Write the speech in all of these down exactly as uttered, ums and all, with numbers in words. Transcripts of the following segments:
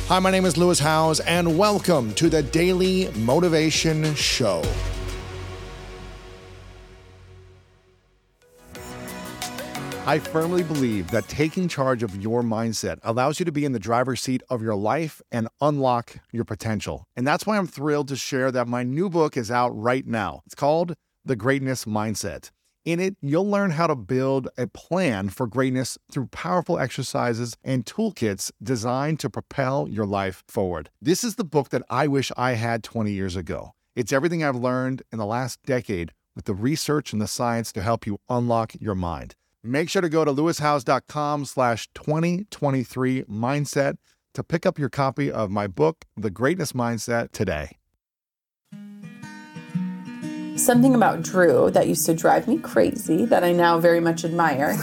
Hi, my name is Lewis Howes, and welcome to the Daily Motivation Show. I firmly believe that taking charge of your mindset allows you to be in the driver's seat of your life and unlock your potential. And that's why I'm thrilled to share that my new book is out right now. It's called The Greatness Mindset. In it, you'll learn how to build a plan for greatness through powerful exercises and toolkits designed to propel your life forward. This is the book that I wish I had twenty years ago. It's everything I've learned in the last decade with the research and the science to help you unlock your mind. Make sure to go to lewishowes.com slash 2023 mindset to pick up your copy of my book, The Greatness Mindset, today. Something about Drew that used to drive me crazy that I now very much admire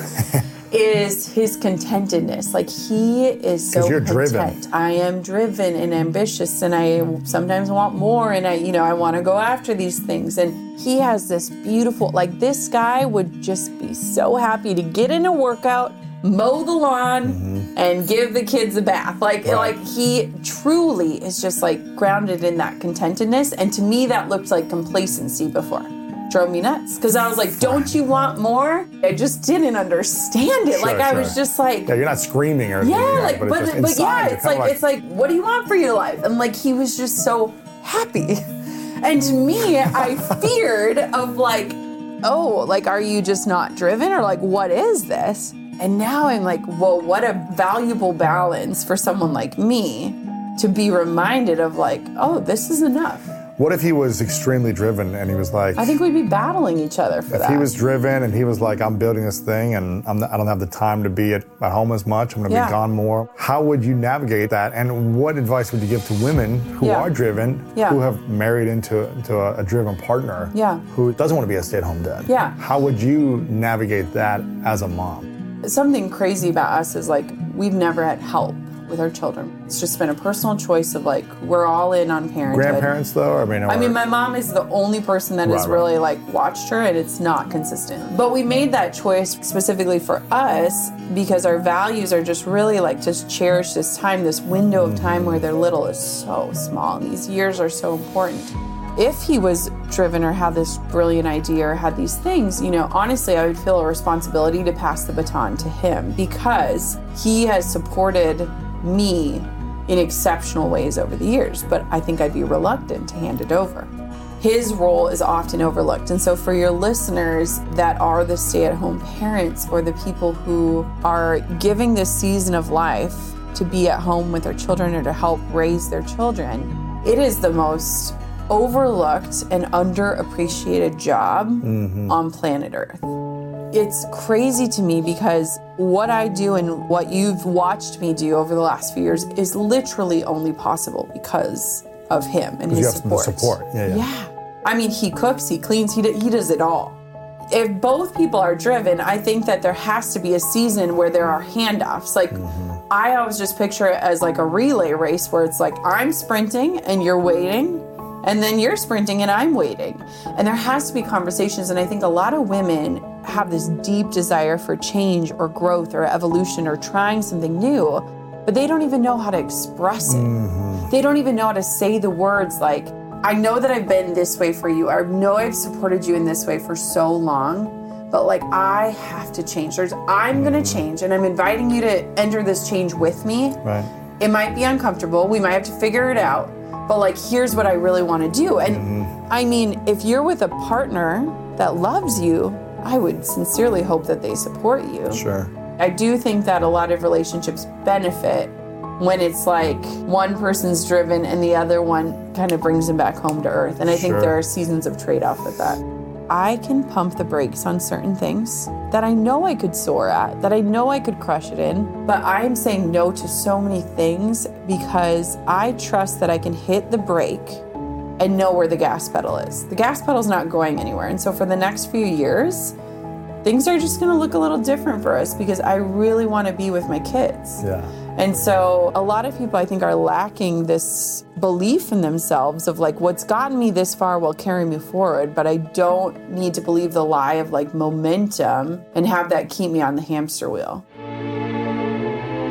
is his contentedness. Like, he is so you're content. Driven. I am driven and ambitious, and I sometimes want more, and I, you know, I want to go after these things. And he has this beautiful, like, this guy would just be so happy to get in a workout, mow the lawn, mm-hmm. and give the kids a bath. Like, right. like he truly is just like grounded in that contentedness. And to me, that looked like complacency before. Drove me nuts. Because I was like, don't you want more? I just didn't understand it. Sure, like, I sure. was just like... Yeah, you're not screaming or... Yeah, anything, like, but, but, it's but, but yeah, it's like, like, it's like, what do you want for your life? And like, he was just so happy. And to me, I feared of like, oh, like, are you just not driven? Or like, what is this? And now I'm like, well, what a valuable balance for someone like me to be reminded of like, oh, this is enough. What if he was extremely driven and he was like... I think we'd be battling each other for if that. If he was driven and he was like, I'm building this thing and I'm not, I don't have the time to be at, at home as much, I'm going to yeah. be gone more. How would you navigate that? And what advice would you give to women who yeah. are driven, yeah. who have married into, into a, a driven partner, yeah. who doesn't want to be a stay-at-home dad? Yeah. How would you navigate that as a mom? Something crazy about us is like, we've never had help with our children. It's just been a personal choice of like, we're all in on parenthood. Grandparents though? I mean, or... I mean, my mom is the only person that right, has really right. like watched her, and it's not consistent. But we made that choice specifically for us because our values are just really like, just cherish this time, this window of time where their little is so small and these years are so important. If he was driven or had this brilliant idea or had these things, you know, honestly, I would feel a responsibility to pass the baton to him because he has supported me in exceptional ways over the years, but I think I'd be reluctant to hand it over. His role is often overlooked. And so for your listeners that are the stay-at-home parents or the people who are giving this season of life to be at home with their children or to help raise their children, it is the most overlooked and underappreciated job mm-hmm. on planet Earth. It's crazy to me because what I do and what you've watched me do over the last few years is literally only possible because of him and his you have support. The support. Yeah, yeah. yeah. I mean, he cooks, he cleans, he, he does it all. If both people are driven, I think that there has to be a season where there are handoffs. Like, mm-hmm. I always just picture it as like a relay race where it's like, I'm sprinting and you're waiting. And then you're sprinting and I'm waiting. And there has to be conversations. And I think a lot of women have this deep desire for change or growth or evolution or trying something new, but they don't even know how to express it. Mm-hmm. They don't even know how to say the words like, I know that I've been this way for you. I know I've supported you in this way for so long, but like, I have to change. There's, I'm mm-hmm. going to change, and I'm inviting you to enter this change with me. Right. It might be uncomfortable. We might have to figure it out. But like, here's what I really want to do. And mm-hmm. I mean, if you're with a partner that loves you, I would sincerely hope that they support you. Sure. I do think that a lot of relationships benefit when it's like one person's driven and the other one kind of brings them back home to earth. And I think Sure. there are seasons of trade-off with that. I can pump the brakes on certain things that I know I could soar at, that I know I could crush it in, but I am saying no to so many things because I trust that I can hit the brake and know where the gas pedal is. The gas pedal's not going anywhere. And so for the next few years, things are just gonna look a little different for us because I really wanna be with my kids. Yeah. And so a lot of people, I think, are lacking this belief in themselves of like, what's gotten me this far will carry me forward, but I don't need to believe the lie of like momentum and have that keep me on the hamster wheel.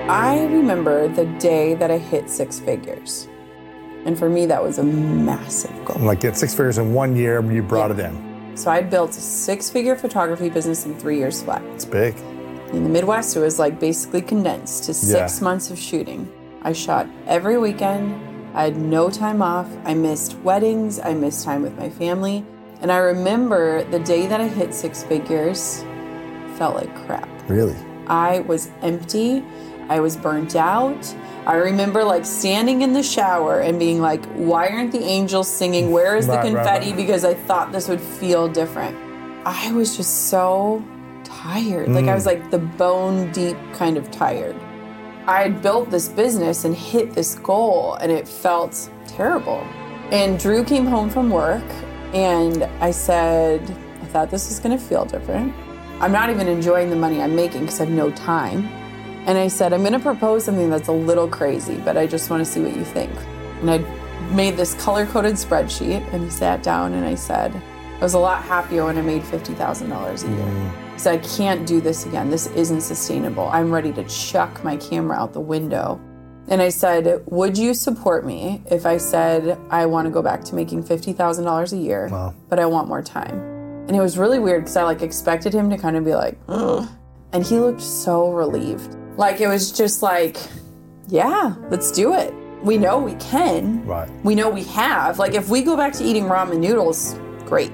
I remember the day that I hit six figures. And for me, that was a massive goal. Like get six figures in one year, you brought yeah. it in. So I'd built a six-figure photography business in three years flat. It's big. In the Midwest, it was like basically condensed to six yeah. months of shooting. I shot every weekend. I had no time off. I missed weddings. I missed time with my family. And I remember the day that I hit six figures, felt like crap. Really? I was empty. I was burnt out. I remember like standing in the shower and being like, why aren't the angels singing? Where is the right, confetti? Right, right. Because I thought this would feel different. I was just so tired. Mm. Like I was like the bone deep kind of tired. I had built this business and hit this goal and it felt terrible. And Drew came home from work and I said, I thought this was gonna feel different. I'm not even enjoying the money I'm making because I have no time. And I said, I'm gonna propose something that's a little crazy, but I just wanna see what you think. And I made this color-coded spreadsheet and he sat down and I said, I was a lot happier when I made fifty thousand dollars a year. Mm. I said, I can't do this again. This isn't sustainable. I'm ready to chuck my camera out the window. And I said, would you support me if I said I wanna go back to making fifty thousand dollars a year, wow. but I want more time? And it was really weird because I like expected him to kind of be like, ugh. And he looked so relieved. Like, it was just like, yeah, let's do it. We know we can. Right. We know we have. Like, if we go back to eating ramen noodles, great.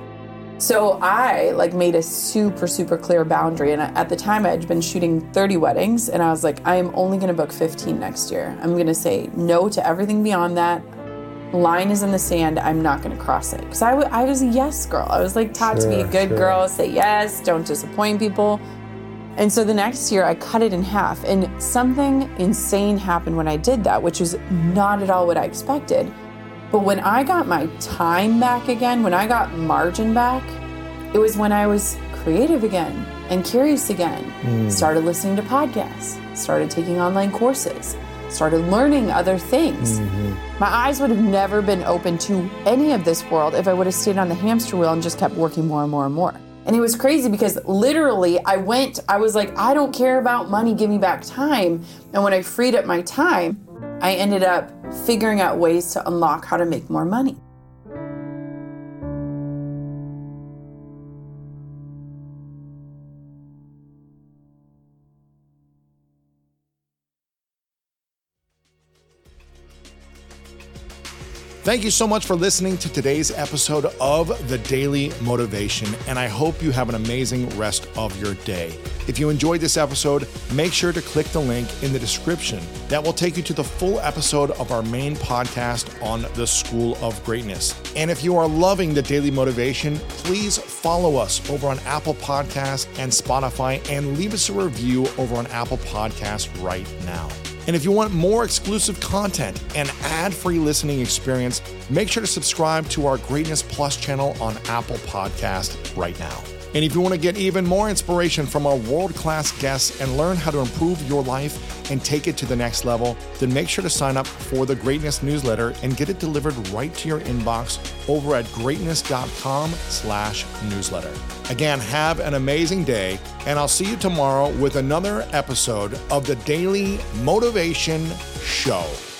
So I, like, made a super, super clear boundary. And at the time, I had been shooting thirty weddings. And I was like, I am only going to book fifteen next year. I'm going to say no to everything beyond that. Line is in the sand. I'm not going to cross it. Because I, w- I was a yes girl. I was, like, taught sure, to be a good sure. girl, say yes, don't disappoint people. And so the next year I cut it in half and something insane happened when I did that, which was not at all what I expected. But when I got my time back again, when I got margin back, it was when I was creative again and curious again. Mm. Started listening to podcasts, started taking online courses, started learning other things. Mm-hmm. My eyes would have never been open to any of this world if I would have stayed on the hamster wheel and just kept working more and more and more. And it was crazy because literally I went, I was like, I don't care about money, give me back time. And when I freed up my time, I ended up figuring out ways to unlock how to make more money. Thank you so much for listening to today's episode of The Daily Motivation, and I hope you have an amazing rest of your day. If you enjoyed this episode, make sure to click the link in the description. That will take you to the full episode of our main podcast on the School of Greatness. And if you are loving The Daily Motivation, please follow us over on Apple Podcasts and Spotify and leave us a review over on Apple Podcasts right now. And if you want more exclusive content and ad-free listening experience, make sure to subscribe to our Greatness Plus channel on Apple Podcasts right now. And if you want to get even more inspiration from our world-class guests and learn how to improve your life and take it to the next level, then make sure to sign up for the Greatness newsletter and get it delivered right to your inbox over at greatness.com slash newsletter. Again, have an amazing day, and I'll see you tomorrow with another episode of the Daily Motivation Show.